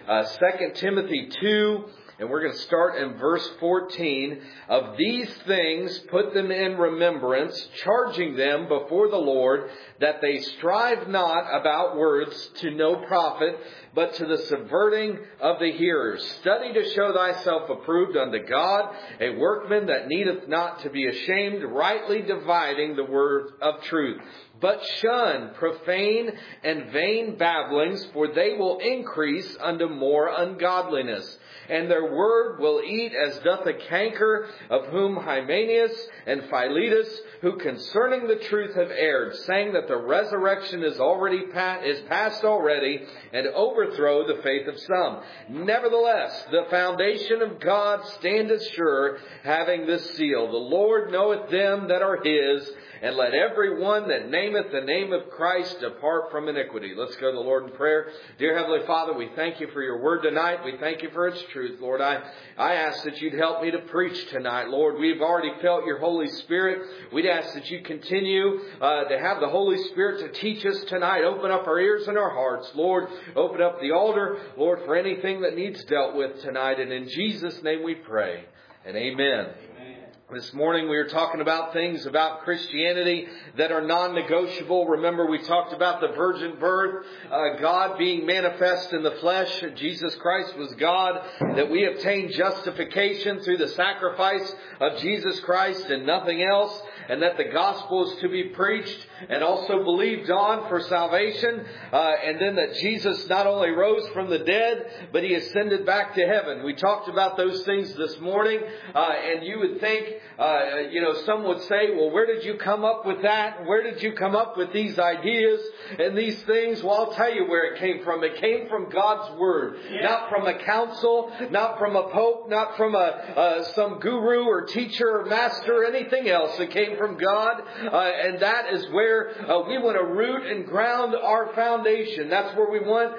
2 Timothy 2. And we're going to start in verse 14. Of these things put them in remembrance, charging them before the Lord, that they strive not about words to no profit, but to the subverting of the hearers. Study to show thyself approved unto God, a workman that needeth not to be ashamed, rightly dividing the word of truth. But shun profane and vain babblings, for they will increase unto more ungodliness. And their word will eat as doth a canker, of whom Hymenaeus and Philetus, who concerning the truth have erred, saying that the resurrection is past already, and overthrow the faith of some. Nevertheless, the foundation of God standeth sure, having this seal: the Lord knoweth them that are his, and let every one that nameth the name of Christ depart from iniquity. Let's go to the Lord in prayer. Dear Heavenly Father, we thank you for your word tonight. We thank you for its truth, Lord. I ask that you'd help me to preach tonight, Lord. We've already felt your Holy Spirit. We'd ask that you continue to have the Holy Spirit to teach us tonight. Open up our ears and our hearts, Lord. Open up the altar, Lord, for anything that needs dealt with tonight. And in Jesus' name we pray. And amen. This morning we were talking about things about Christianity that are non-negotiable. Remember, we talked about the virgin birth, God being manifest in the flesh. Jesus Christ was God, that we obtain justification through the sacrifice of Jesus Christ and nothing else, and that the gospel is to be preached and also believed on for salvation, and then that Jesus not only rose from the dead, but he ascended back to heaven. We talked about those things this morning, and you would think, some would say, well, where did you come up with that? Where did you come up with these ideas and these things? Well, I'll tell you where it came from. It came from God's Word. Yeah. Not from a council, not from a pope, not from some guru or teacher or master or anything else. It came from God, and that is where we want to root and ground our foundation. That's where we want,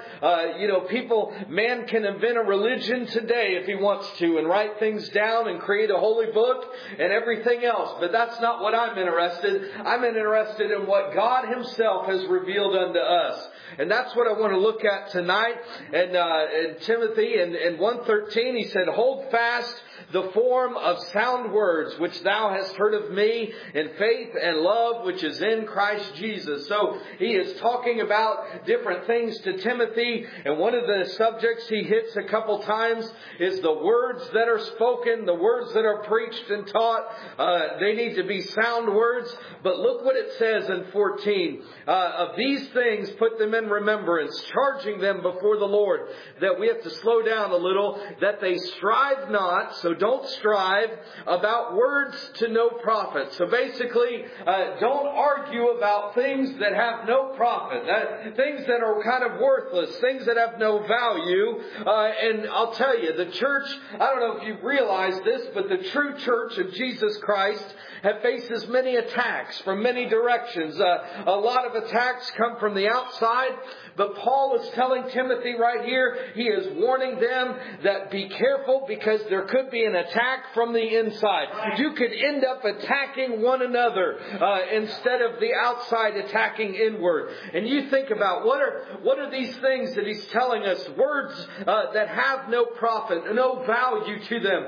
man can invent a religion today if he wants to, and write things down and create a holy book and everything else. But that's not what I'm interested. I'm interested in what God himself has revealed unto us. And that's what I want to look at tonight. And in Timothy, in 1:13, he said, hold fast the form of sound words which thou hast heard of me in faith and love which is in Christ Jesus. So he is talking about different things to Timothy, and one of the subjects he hits a couple times is the words that are spoken, the words that are preached and taught. They need to be sound words. But look what it says in 14. Of these things put them in remembrance, charging them before the Lord. That we have to slow down a little, that they strive not, so don't strive about words to no profit. So basically, don't argue about things that have no profit, things that are kind of worthless, things that have no value. And I'll tell you, the church, I don't know if you've realized this, but the true church of Jesus Christ faces many attacks from many directions. A lot of attacks come from the outside, but Paul is telling Timothy right here, he is warning them that be careful, because there could be an attack from the inside. You could end up attacking one another instead of the outside attacking inward. And you think about what are these things that he's telling us? Words that have no profit, no value to them.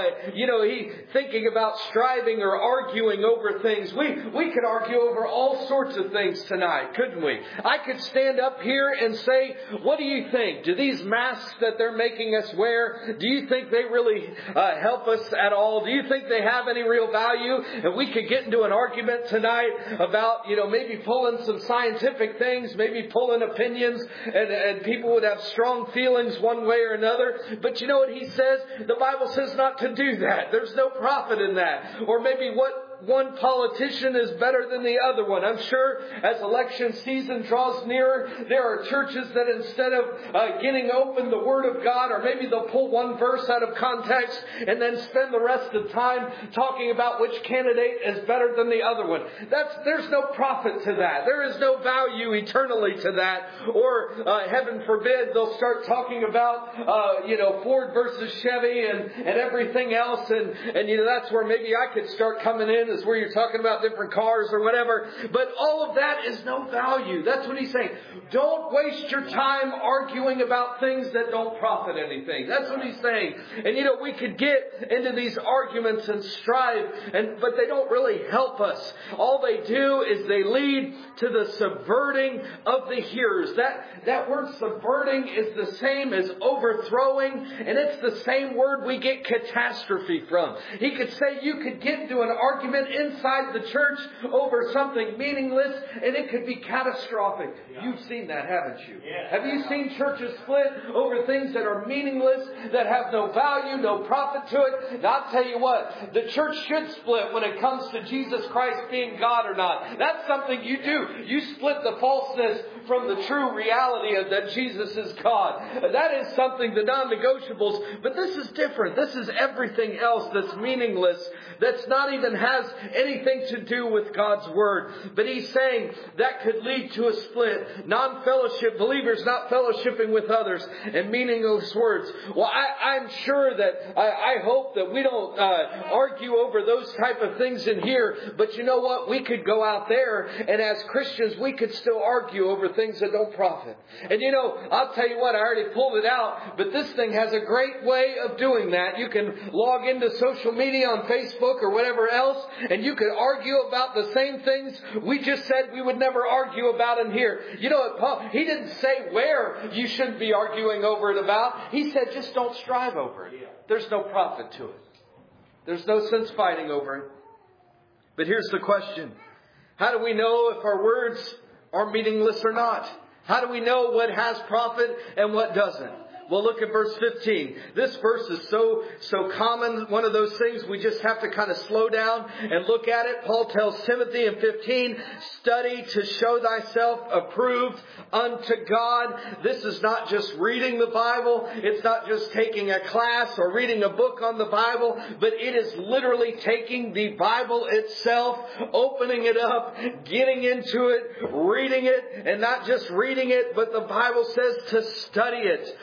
He thinking about striving or arguing over things. We could argue over all sorts of things tonight, couldn't we? I could stand up here and say, what do you think? Do these masks that they're making us wear, do you think they really help us at all? Do you think they have any real value? And we could get into an argument tonight about, maybe pulling some scientific things, maybe pulling opinions, and people would have strong feelings one way or another. But you know what he says? The Bible says not to do that. There's no profit in that. Or maybe what one politician is better than the other one. I'm sure as election season draws nearer, there are churches that instead of getting open the Word of God, or maybe they'll pull one verse out of context and then spend the rest of the time talking about which candidate is better than the other one. There's no profit to that. There is no value eternally to that. Or heaven forbid, they'll start talking about Ford versus Chevy and everything else, and that's where maybe I could start coming in argument is where you're talking about different cars or whatever. But all of that is no value. That's what he's saying. Don't waste your time arguing about things that don't profit anything. That's what he's saying. And we could get into these arguments and strive, but they don't really help us. All they do is they lead to the subverting of the hearers. That word subverting is the same as overthrowing, and it's the same word we get catastrophe from. He could say you could get into an argument inside the church over something meaningless, and it could be catastrophic. You've seen that, haven't you? Have you seen churches split over things that are meaningless, that have no value, no profit to it? And I'll tell you what, the church should split when it comes to Jesus Christ being God or not. That's something you do. You split the falseness from the true reality of that Jesus is God. That is something, the non-negotiables. But this is different. This is everything else that's meaningless, that's not even has anything to do with God's Word. But he's saying that could lead to a split. Non-fellowship, believers not fellowshipping with others, and meaningless words. Well, I'm sure that, I hope that we don't argue over those type of things in here. But you know what? We could go out there, and as Christians, we could still argue over things that don't profit. And I'll tell you what, I already pulled it out, but this thing has a great way of doing that. You can log into social media on Facebook or whatever else, and you could argue about the same things we just said we would never argue about in here. You know what, Paul, he didn't say where you shouldn't be arguing over it about. He said just don't strive over it. There's no profit to it. There's no sense fighting over it. But here's the question. How do we know if our words are meaningless or not? How do we know what has profit and what doesn't? Well, look at verse 15. This verse is so common. One of those things we just have to kind of slow down and look at it. Paul tells Timothy in 15, study to show thyself approved unto God. This is not just reading the Bible. It's not just taking a class or reading a book on the Bible, but it is literally taking the Bible itself, opening it up, getting into it, reading it, and not just reading it, but the Bible says to study it.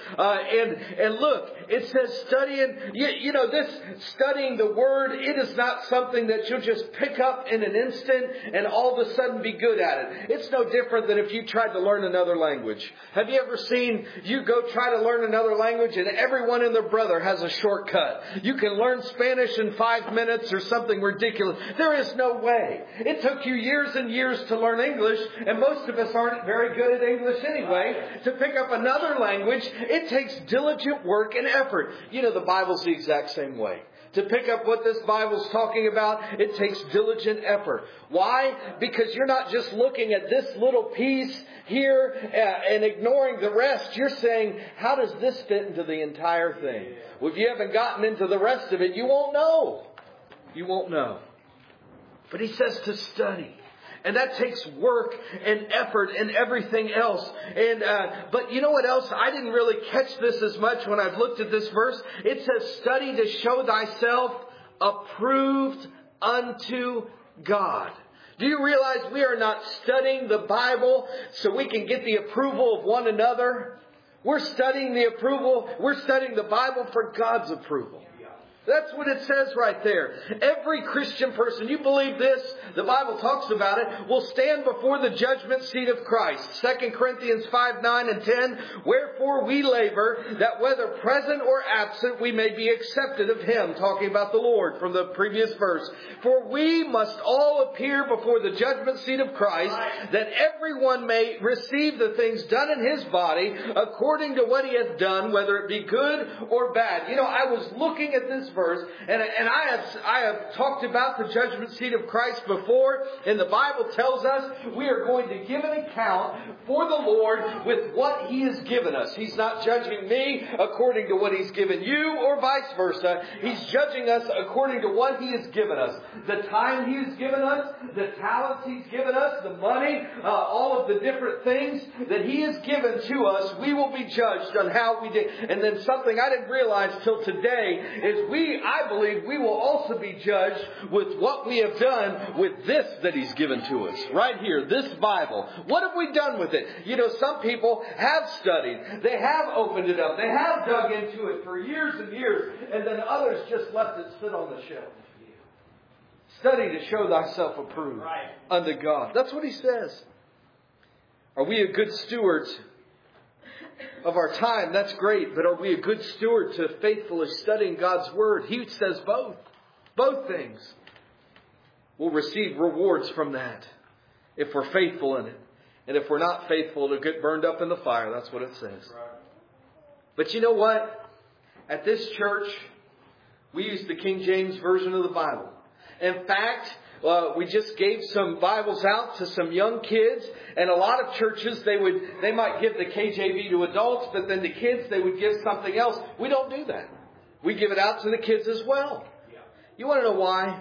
And look, it says studying, this studying the Word, it is not something that you'll just pick up in an instant and all of a sudden be good at it. It's no different than if you tried to learn another language. Have you ever seen you go try to learn another language and everyone and their brother has a shortcut? You can learn Spanish in 5 minutes or something ridiculous. There is no way. It took you years and years to learn English, and most of us aren't very good at English anyway. To pick up another language, it takes diligent work and effort. The Bible's the exact same way. To pick up what this Bible's talking about, it takes diligent effort. Why? Because you're not just looking at this little piece here and ignoring the rest. You're saying, how does this fit into the entire thing? Well, if you haven't gotten into the rest of it, you won't know. You won't know. But he says to study. And that takes work and effort and everything else. But you know what else? I didn't really catch this as much when I've looked at this verse. It says, study to show thyself approved unto God. Do you realize we are not studying the Bible so we can get the approval of one another? We're studying We're studying the Bible for God's approval. That's what it says right there. Every Christian person, you believe this, the Bible talks about it, will stand before the judgment seat of Christ. 2 Corinthians 5, 9 and 10. Wherefore we labor that whether present or absent we may be accepted of Him. Talking about the Lord from the previous verse. For we must all appear before the judgment seat of Christ, that everyone may receive the things done in his body according to what he hath done, whether it be good or bad. I was looking at this verse, and I have talked about the judgment seat of Christ before, and the Bible tells us we are going to give an account for the Lord with what He has given us. He's not judging me according to what He's given you or vice versa. He's judging us according to what He has given us. The time He has given us, the talents He's given us, the money, all of the different things that He has given to us, we will be judged on how we did. And then something I didn't realize till today is I believe we will also be judged with what we have done with this that He's given to us. Right here, this Bible. What have we done with it? Some people have studied. They have opened it up. They have dug into it for years and years. And then others just left it sit on the shelf. Study to show thyself approved unto God. That's what he says. Are we a good steward of our time? That's great. But are we a good steward to faithfully studying God's Word? He says both. Both things. We'll receive rewards from that if we're faithful in it. And if we're not faithful, it'll get burned up in the fire. That's what it says. But you know what? At this church, we use the King James Version of the Bible. In fact, we just gave some Bibles out to some young kids. And a lot of churches, they might give the KJV to adults, but then the kids, they would give something else. We don't do that. We give it out to the kids as well. You want to know why?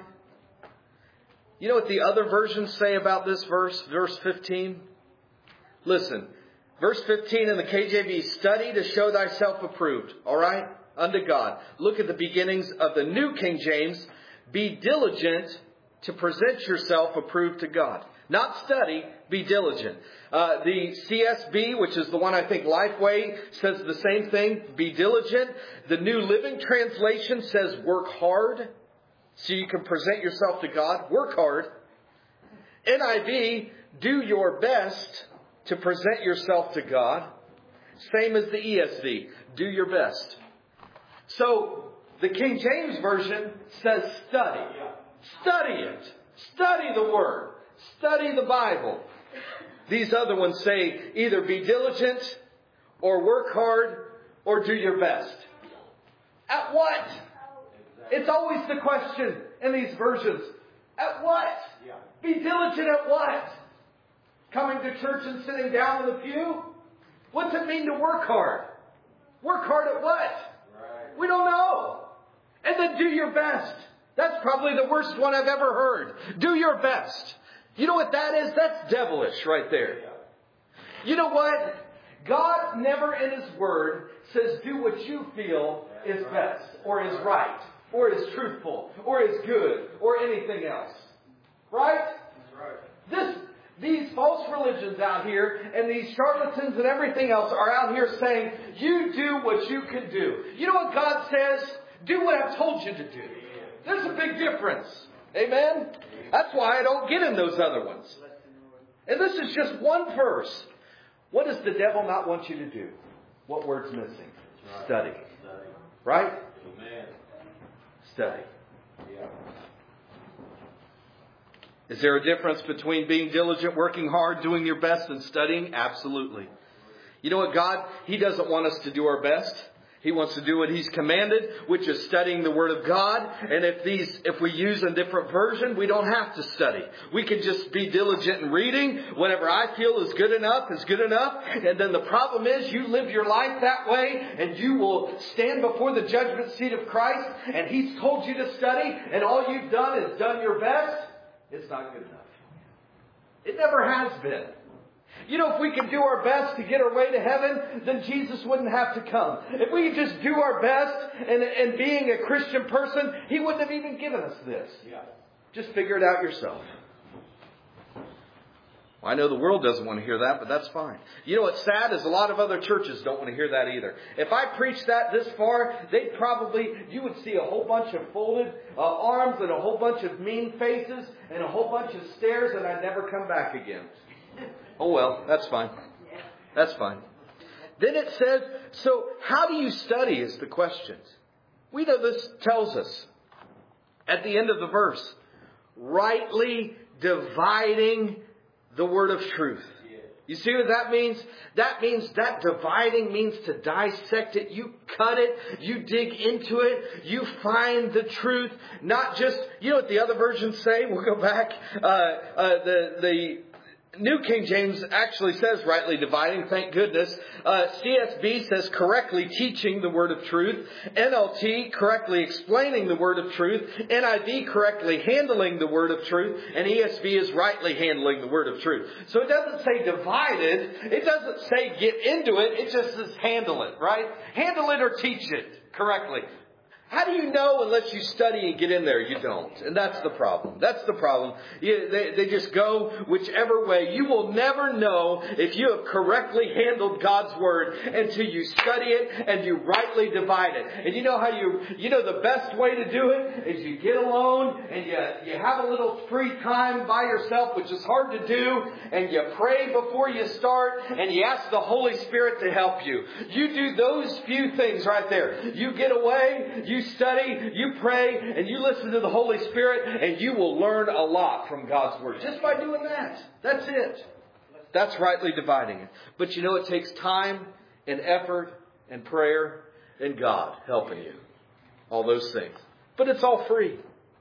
You know what the other versions say about this verse? Verse 15? Listen. Verse 15 in the KJV, study to show thyself approved. All right? Unto God. Look at the beginnings of the New King James. Be diligent to present yourself approved to God. Not study, be diligent. The CSB, which is the one I think Lifeway, says the same thing. Be diligent. The New Living Translation says work hard so you can present yourself to God. Work hard. NIV, do your best to present yourself to God. Same as the ESV. Do your best. So, the King James Version says study. Study it. Study the Word. Study the Bible. These other ones say either be diligent or work hard or do your best. At what? It's always the question in these versions. At what? Be diligent at what? Coming to church and sitting down in the pew? What's it mean to work hard? Work hard at what? We don't know. And then do your best. That's probably the worst one I've ever heard. Do your best. You know what that is? That's devilish right there. You know what? God never in His Word says do what you feel is best or is right or is truthful or is good or anything else. Right? These false religions out here and these charlatans and everything else are out here saying, you do what you can do. You know what God says? Do what I've told you to do. There's a big difference. Amen? That's why I don't get in those other ones. And this is just one verse. What does the devil not want you to do? What word's missing? Study. Right? Study. Is there a difference between being diligent, working hard, doing your best, and studying? Absolutely. You know what, God? He doesn't want us to do our best. He wants to do what He's commanded, which is studying the Word of God. And if we use a different version, we don't have to study. We can just be diligent in reading. Whatever I feel is good enough is good enough. And then the problem is you live your life that way and you will stand before the judgment seat of Christ and He's told you to study and all you've done is done your best. It's not good enough. It never has been. You know, if we could do our best to get our way to heaven, then Jesus wouldn't have to come. If we could just do our best and being a Christian person, He wouldn't have even given us this. Just figure it out yourself. Well, I know the world doesn't want to hear that, but that's fine. You know what's sad is a lot of other churches don't want to hear that either. If I preached that this far, you would see a whole bunch of folded arms and a whole bunch of mean faces and a whole bunch of stares, and I'd never come back again. Oh well, that's fine. That's fine. Then it says, so how do you study is the question. We know this tells us at the end of the verse, rightly dividing the word of truth. You see what that means? That means that dividing means to dissect it. You cut it. You dig into it. You find the truth. Not just, you know what the other versions say? We'll go back. The New King James actually says rightly dividing, thank goodness. CSB says correctly teaching the word of truth. NLT correctly explaining the word of truth. NIV correctly handling the word of truth. And ESV is rightly handling the word of truth. So it doesn't say divided. It doesn't say get into it. It just says handle it, right? Handle it or teach it correctly. How do you know unless you study and get in there? You don't. And that's the problem. That's the problem. They just go whichever way. You will never know if you have correctly handled God's Word until you study it and you rightly divide it. And you know how the best way to do it is you get alone and you have a little free time by yourself, which is hard to do, and you pray before you start and you ask the Holy Spirit to help you. You do those few things right there. You get away, you study, you pray, and you listen to the Holy Spirit, and you will learn a lot from God's Word. Just by doing that. That's it. That's rightly dividing it. But you know, it takes time and effort and prayer and God helping you. All those things. But it's all free.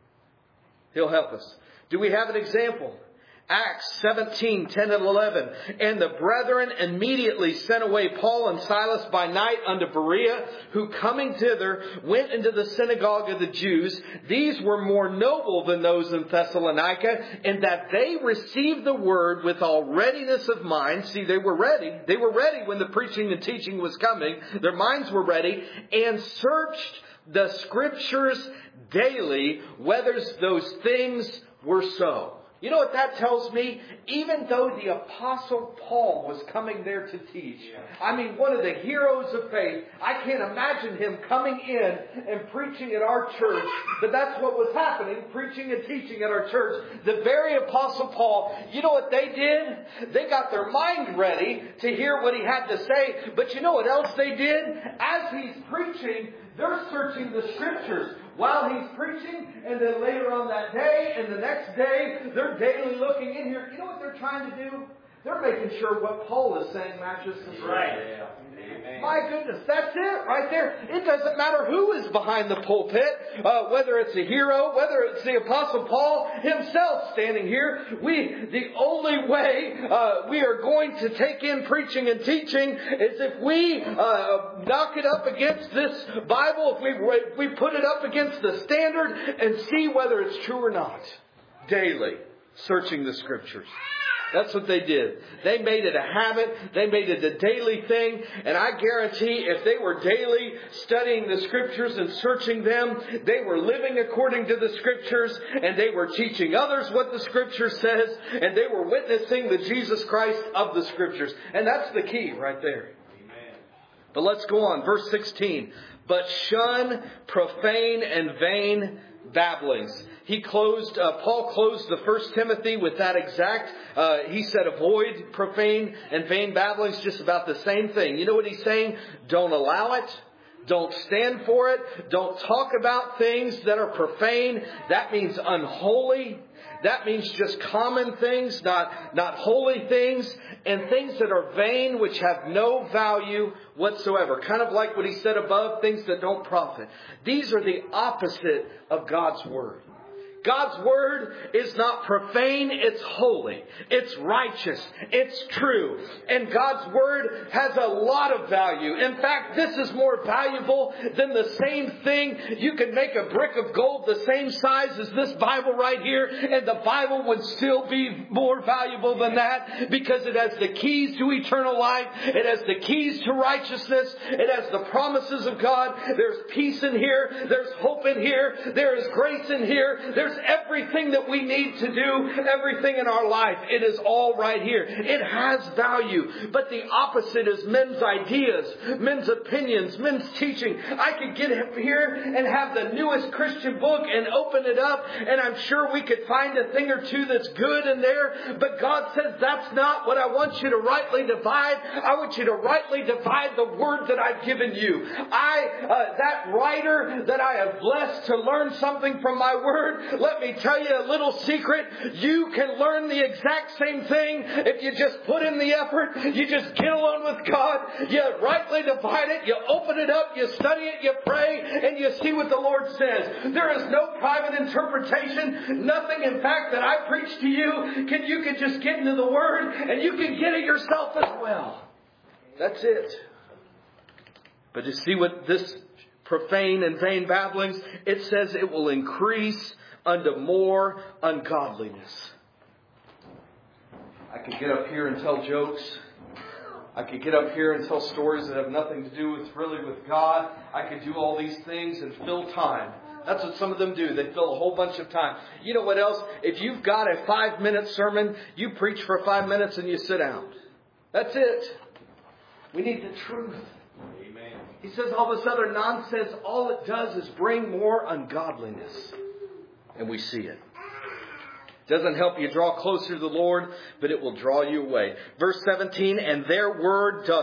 He'll help us. Do we have an example? Acts 17, 10 and 11. And the brethren immediately sent away Paul and Silas by night unto Berea, who coming thither went into the synagogue of the Jews. These were more noble than those in Thessalonica, in that they received the word with all readiness of mind. See, they were ready. They were ready when the preaching and teaching was coming. Their minds were ready, and searched the Scriptures daily, whether those things were so. You know what that tells me? Even though the Apostle Paul was coming there to teach, I mean, one of the heroes of faith, I can't imagine him coming in and preaching at our church, but that's what was happening, preaching and teaching at our church. The very Apostle Paul, you know what they did? They got their mind ready to hear what he had to say, but you know what else they did? As he's preaching, they're searching the Scriptures while he's preaching, and then later on that day and the next day, they're daily looking in here. You know what they're trying to do? They're making sure what Paul is saying matches the Scripture. Right. My goodness, that's it right there. It doesn't matter who is behind the pulpit, whether it's a hero, whether it's the Apostle Paul himself standing here. The only way we are going to take in preaching and teaching is if we knock it up against this Bible, if we put it up against the standard and see whether it's true or not. Daily, searching the Scriptures. That's what they did. They made it a habit. They made it a daily thing. And I guarantee if they were daily studying the Scriptures and searching them, they were living according to the Scriptures, and they were teaching others what the Scripture says, and they were witnessing the Jesus Christ of the Scriptures. And that's the key right there. Amen. But let's go on. Verse 16. But shun profane and vain babblings. Paul closed the 1 Timothy with that exact, he said avoid profane and vain babblings, just about the same thing. You know what he's saying? Don't allow it. Don't stand for it. Don't talk about things that are profane. That means unholy. That means just common things, not holy things, and things that are vain, which have no value whatsoever. Kind of like what he said above, things that don't profit. These are the opposite of God's Word. God's Word is not profane, it's holy, it's righteous, it's true. And God's Word has a lot of value. In fact, this is more valuable than the same thing. You can make a brick of gold the same size as this Bible right here, and the Bible would still be more valuable than that, because it has the keys to eternal life, it has the keys to righteousness, it has the promises of God. There's peace in here, there's hope in here, there is grace in here, there's everything that we need to do, everything in our life. It is all right here. It has value. But the opposite is men's ideas, men's opinions, men's teaching. I could get here and have the newest Christian book and open it up, and I'm sure we could find a thing or two that's good in there. But God says that's not what I want you to rightly divide. I want you to rightly divide the Word that I've given you. That writer that I have blessed to learn something from my Word, let me tell you a little secret. You can learn the exact same thing if you just put in the effort. You just get alone with God. You rightly divide it. You open it up. You study it. You pray. And you see what the Lord says. There is no private interpretation. Nothing, in fact, that I preach to you. You can just get into the Word and you can get it yourself as well. That's it. But you see what this profane and vain babblings, it says it will increase unto more ungodliness. I could get up here and tell jokes, I could get up here and tell stories that have nothing to do with God. I could do all these things and fill time. That's what some of them do. They fill a whole bunch of time. You know what else? If you've got a 5-minute sermon, you preach for 5 minutes and you sit down. That's it. We need the truth. Amen. He says all this other nonsense, all it does is bring more ungodliness. And we see it. Doesn't help you draw closer to the Lord, but it will draw you away. Verse 17, and their word doth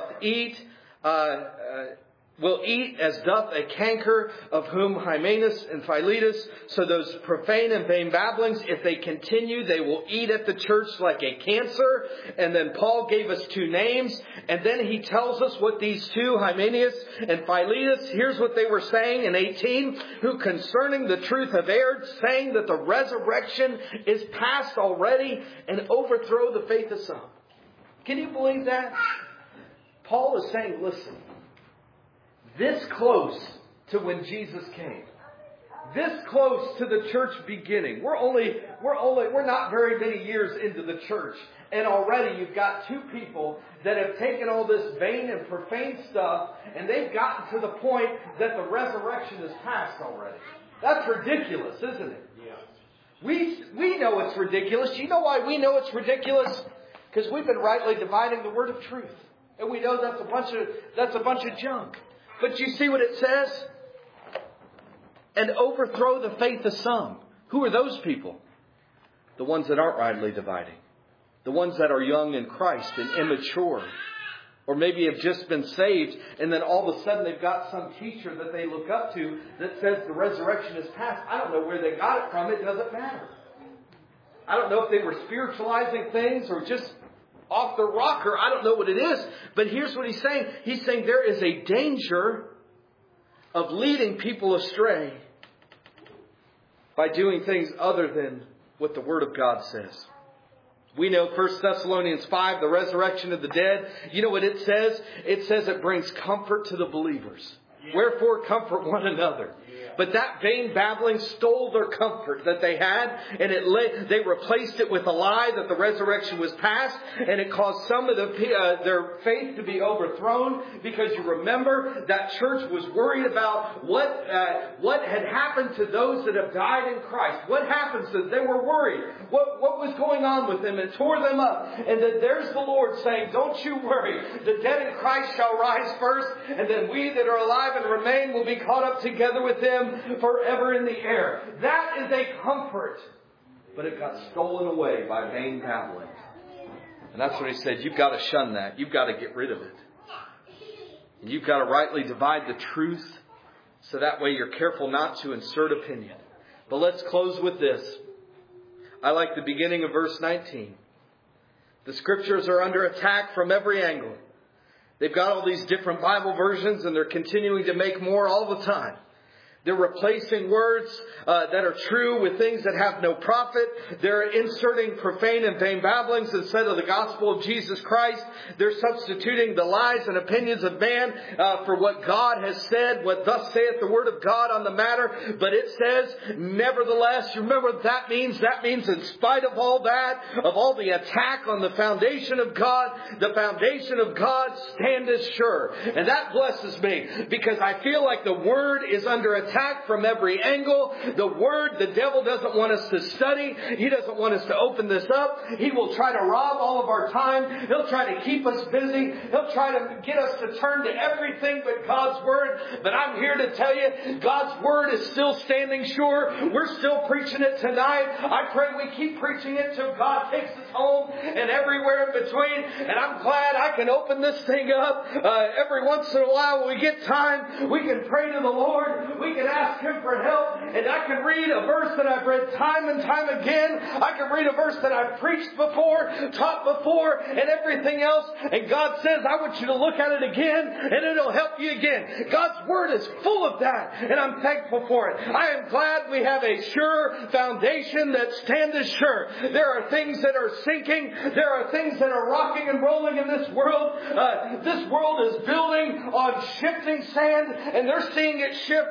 will eat as doth a canker, of whom Hymenaeus and Philetus. So those profane and vain babblings, if they continue, they will eat at the church like a cancer. And then Paul gave us 2 names. And then he tells us what these 2, Hymenaeus and Philetus, here's what they were saying in 18, who concerning the truth have erred, saying that the resurrection is past already, and overthrow the faith of some. Can you believe that? Paul is saying, listen, this close to when Jesus came, this close to the church beginning, we're not very many years into the church, and already you've got 2 people that have taken all this vain and profane stuff, and they've gotten to the point that the resurrection is past already. That's ridiculous, isn't it? Yeah. We know it's ridiculous. You know why we know it's ridiculous? Because we've been rightly dividing the word of truth, and we know that's a bunch of junk. But you see what it says? And overthrow the faith of some. Who are those people? The ones that aren't rightly dividing. The ones that are young in Christ and immature. Or maybe have just been saved, and then all of a sudden they've got some teacher that they look up to that says the resurrection is past. I don't know where they got it from. It doesn't matter. I don't know if they were spiritualizing things or just off the rocker. I don't know what it is. But here's what he's saying. He's saying there is a danger of leading people astray by doing things other than what the Word of God says. We know 1 Thessalonians 5, the resurrection of the dead. You know what it says? It says it brings comfort to the believers. Yeah. Wherefore comfort one another. Yeah. But that vain babbling stole their comfort that they had, and they replaced it with a lie that the resurrection was past, and it caused some of their faith to be overthrown, because you remember that church was worried about what had happened to those that have died in Christ. What happens is they were worried. What was going on with them? It tore them up. And then there's the Lord saying, don't you worry. The dead in Christ shall rise first, and then we that are alive and remain will be caught up together with them forever in the air. That is a comfort. But it got stolen away by vain babbling. And that's what he said. You've got to shun that. You've got to get rid of it. And you've got to rightly divide the truth, so that way you're careful not to insert opinion. But let's close with this. I like the beginning of verse 19. The Scriptures are under attack from every angle. They've got all these different Bible versions, and they're continuing to make more all the time. They're replacing words that are true with things that have no profit. They're inserting profane and vain babblings instead of the gospel of Jesus Christ. They're substituting the lies and opinions of man for what God has said, what thus saith the word of God on the matter. But it says, nevertheless, you remember what that means? That means in spite of all that, of all the attack on the foundation of God, the foundation of God standeth sure. And that blesses me, because I feel like the word is under attack from every angle. The Word, the devil doesn't want us to study. He doesn't want us to open this up. He will try to rob all of our time. He'll try to keep us busy. He'll try to get us to turn to everything but God's Word. But I'm here to tell you, God's Word is still standing sure. We're still preaching it tonight. I pray we keep preaching it till God takes us home and everywhere in between. And I'm glad I can open this thing up every once in a while when we get time. We can pray to the Lord. We can ask Him for help, and I can read a verse that I've read time and time again. I can read a verse that I've preached before, taught before, and everything else. And God says, I want you to look at it again, and it'll help you again. God's Word is full of that, and I'm thankful for it. I am glad we have a sure foundation that standeth sure. There are things that are sinking. There are things that are rocking and rolling in this world. This world is building on shifting sand, and they're seeing it shift day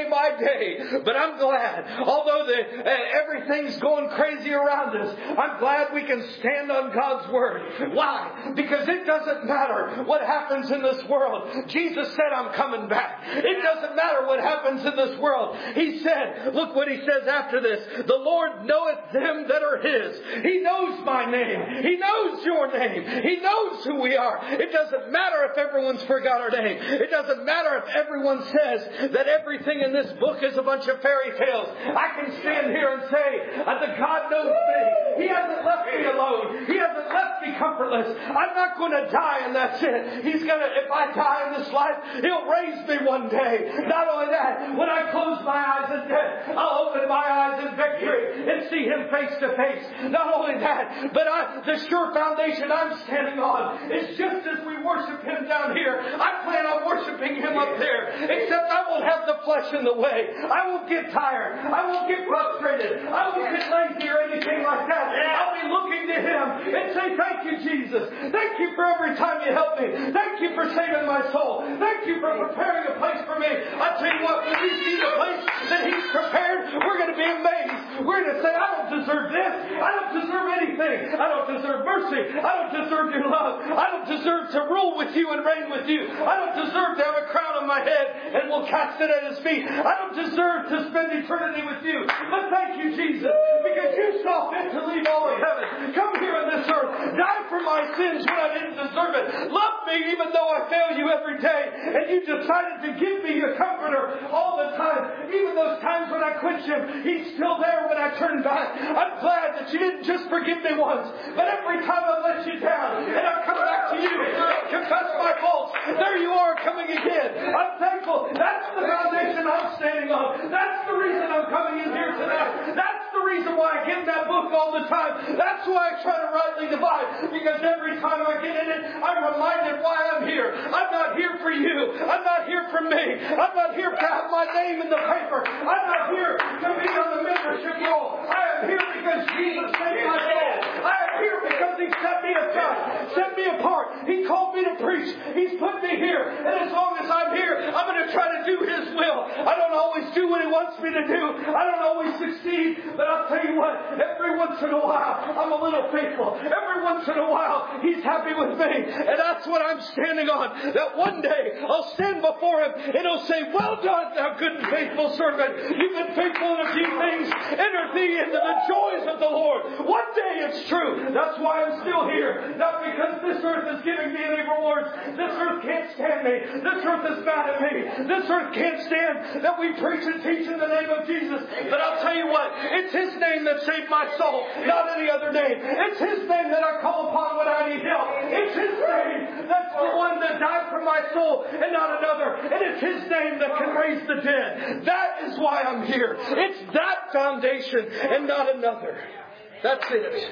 day by day. But I'm glad, although everything's going crazy around us, I'm glad we can stand on God's Word. Why? Because it doesn't matter what happens in this world. Jesus said, I'm coming back. It doesn't matter what happens in this world. He said, look what He says after this. The Lord knoweth them that are His. He knows my name. He knows your name. He knows who we are. It doesn't matter if everyone's forgot our name. It doesn't matter if everyone says that everything in this book is a bunch of fairy tales. I can stand here and say that God knows me. He hasn't left me alone. He hasn't left me comfortless. I'm not going to die and that's it. He's going to, if I die in this life, He'll raise me one day. Not only that, when I close my eyes in death, I'll open my eyes in victory and see Him face to face. Not only that, but the sure foundation I'm standing on is just as we worship Him down here, I plan on worshiping Him up there. Except I won't have the flesh in the way. I won't get tired. I won't get frustrated. I won't get lazy or anything like that. I'll be looking to Him and say, thank you, Jesus. Thank you for every time you help me. Thank you for saving my soul. Thank you for preparing a place for me. I tell you what, when we see the place that He's prepared, we're going to be amazed. We're going to say, I don't deserve this. I don't deserve anything. I don't deserve mercy. I don't deserve your love. I don't deserve to rule with you and reign with you. I don't deserve to have a crown on my head and we'll cast it at His feet. I don't deserve to spend eternity with you. But thank you, Jesus, because you saw fit to leave all of heaven. Come here on this earth. Die for my sins when I didn't deserve it. Love me even though I fail you every day. And you decided to give me a comforter all the time. Even those times when I quench Him, He's still there when I turn back. I'm glad that you didn't just forgive me once, but every time I let you down and I come back to you and confess my faults, there you are coming again. I'm thankful. That's the foundation I'm standing on. That's the reason I'm coming in here tonight. That's the reason why I get in that book all the time. That's why I try to rightly divide, because every time I get in it, I'm reminded why I'm here. I'm not here for you. I'm not here for me. I'm not here to have my name in the paper. I'm not here to be on the membership roll. I am here because Jesus saved my soul. I am here because He set me aside, set me apart. He called me to preach. He's put me here. And as long as I'm here, I'm going to try to do His will. I don't always do what He wants me to do. I don't always succeed. But I'll tell you what, every once in a while, I'm a little faithful. Every once in a while, He's happy with me. And that's what I'm standing on. That one day, I'll stand before Him and He'll say, well done, thou good and faithful servant. You've been faithful in a few things. Enter thee into the joys of the Lord. One day it's true. That's why I'm still here. Not because this earth is giving me any rewards. This earth can't stand me. This earth is mad at me. This earth can't stand that we preach and teach in the name of Jesus. But I'll tell you what, it's His name that saved my soul, not any other name. It's His name that I call upon when I need help. It's His name that's the one that died for my soul and not another. And it's His name that can raise the dead. That is why I'm here. It's that foundation and not another. That's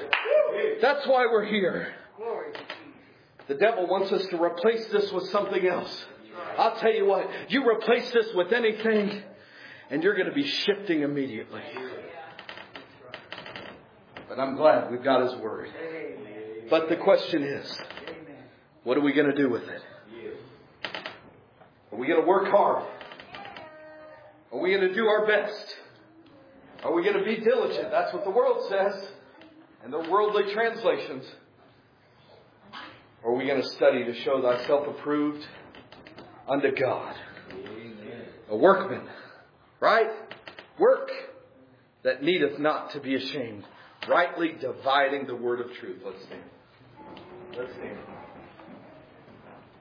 it. That's why we're here. The devil wants us to replace this with something else. I'll tell you what, you replace this with anything and you're going to be shifting immediately. But I'm glad we've got His Word. But the question is, what are we going to do with it? Are we going to work hard? Are we going to do our best? Are we going to be diligent? That's what the world says. And the worldly translations. Or are we going to study to show thyself approved unto God? A workman. Right? Work that needeth not to be ashamed. Rightly dividing the word of truth. Let's stand. Let's stand.